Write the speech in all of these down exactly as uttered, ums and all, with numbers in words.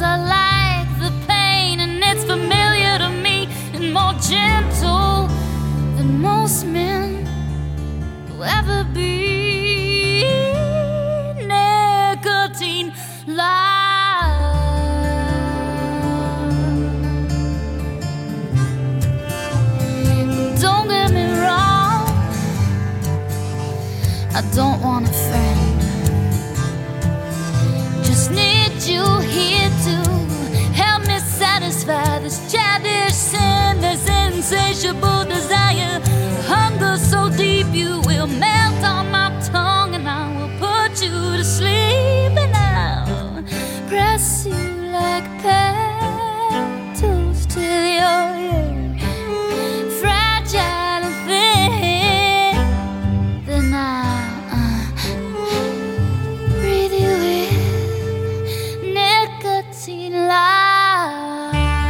I like the pain, and it's familiar to me and more gentle than most men will ever be. Nicotine love. Don't get me wrong, I don't want a friend. Just need you here to help me satisfy this childish sin, this insatiable desire. Hunger so deep you will melt on my tongue, and I will put you to sleep, and I'll press you like petals till you're fragile and thin. Then I'll uh, breathe you in nicotine light.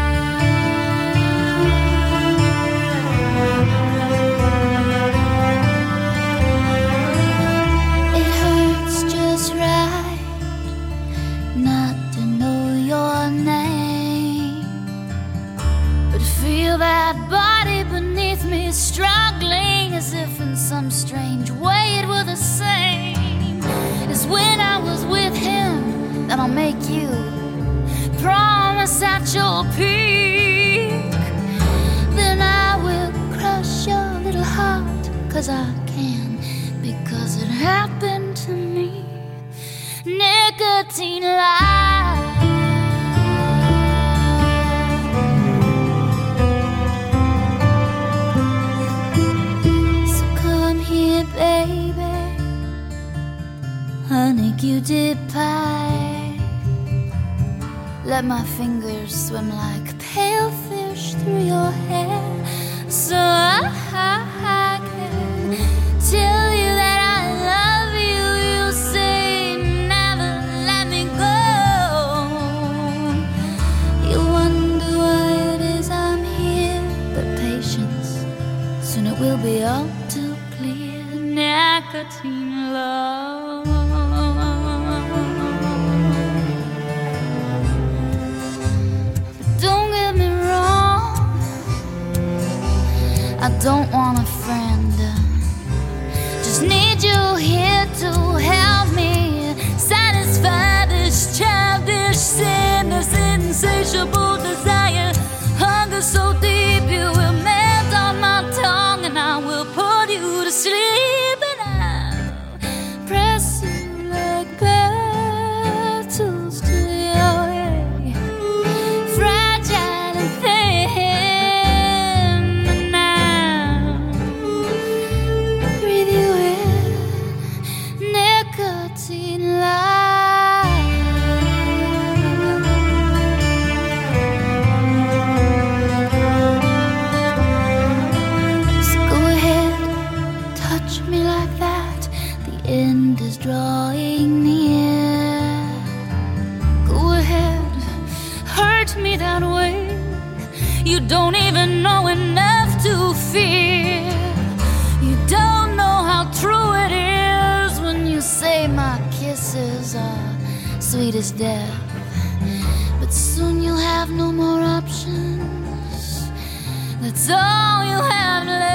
It hurts just right not to know your name, but feel that body beneath me struggling as if in some strange way it were the same as when I was with him. That I'll make you promise at your peak. Then I will crush your little heart, 'cause I can, because it happened to me. Nicotine light. So come here, baby, honey Q-tip pie. Let my fingers swim like pale fish through your hair, so I, I can tell you that I love you. You say never let me go. You wonder why it is I'm here, but patience, soon it will be all too clear. Nicotine love. Don't get me wrong, I don't want a friend. Just need you here to help me satisfy this childish sin, this insatiable desire. Hunger so deep you will melt on my tongue, and I will put you to sleep, and I'll press you like petals to your fragile and thin. And I'll breathe you in nicotine light. So go ahead, touch me like that. The end is drawing near. Go ahead, hurt me that way. You don't even know enough to fear. You don't know how true it is when you say my kisses are sweet as death. But soon you'll have no more options. That's all you have left.